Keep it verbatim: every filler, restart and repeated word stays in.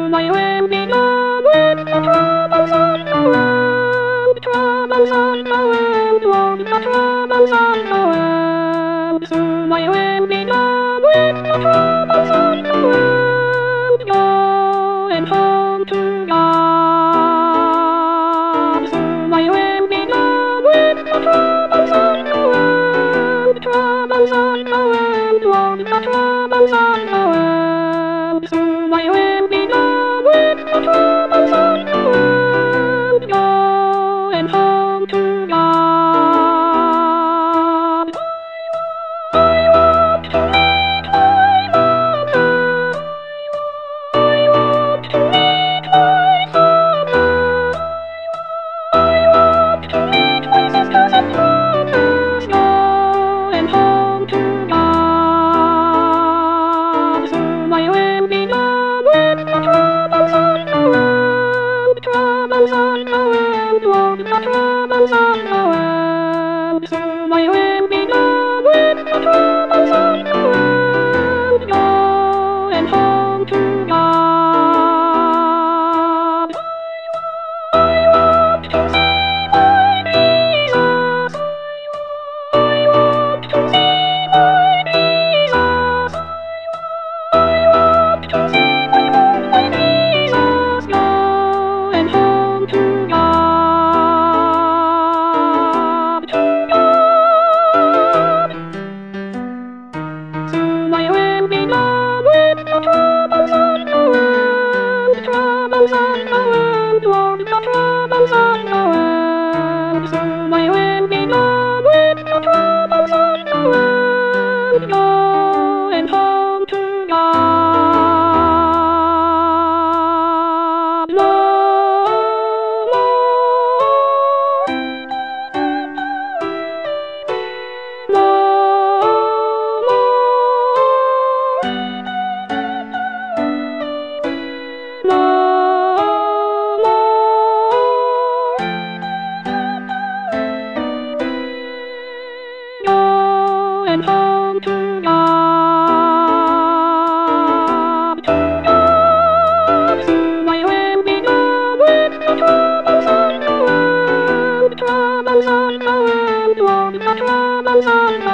my wind be gone with the troubles on the wind, the troubles on the wind, oh, the troubles on the wind. Soon my wind be gone with the troubles on the wind, going home to God. Soon my wind be gone with the troubles on the wind, the troubles on the wind, oh, the troubles on the wind. Soon my wind be gone with the troubles on the wind, going home to God. I want to meet my mother. I want to meet my father. I want to meet my sisters and brothers, going home to God. Soon my wind be gone with the troubles on the wind, the troubles on the wind, oh, the troubles on the wind. Soon my wind be gone with the troubles on the wind, going home to God. I want to see my Jesus. I want to see my Jesus. I want to see my home, my Jesus, going home to God, to God. Soon my wind be gone with the troubles on the wind, the troubles on the wind, oh, the troubles on the wind. Soon my wind be gone with the troubles on the wind, going home to God. No more, no more, no more, going home to God, to God. Soon my wind be gone with the troubles on the wind, the troubles on the wind, oh, the troubles on the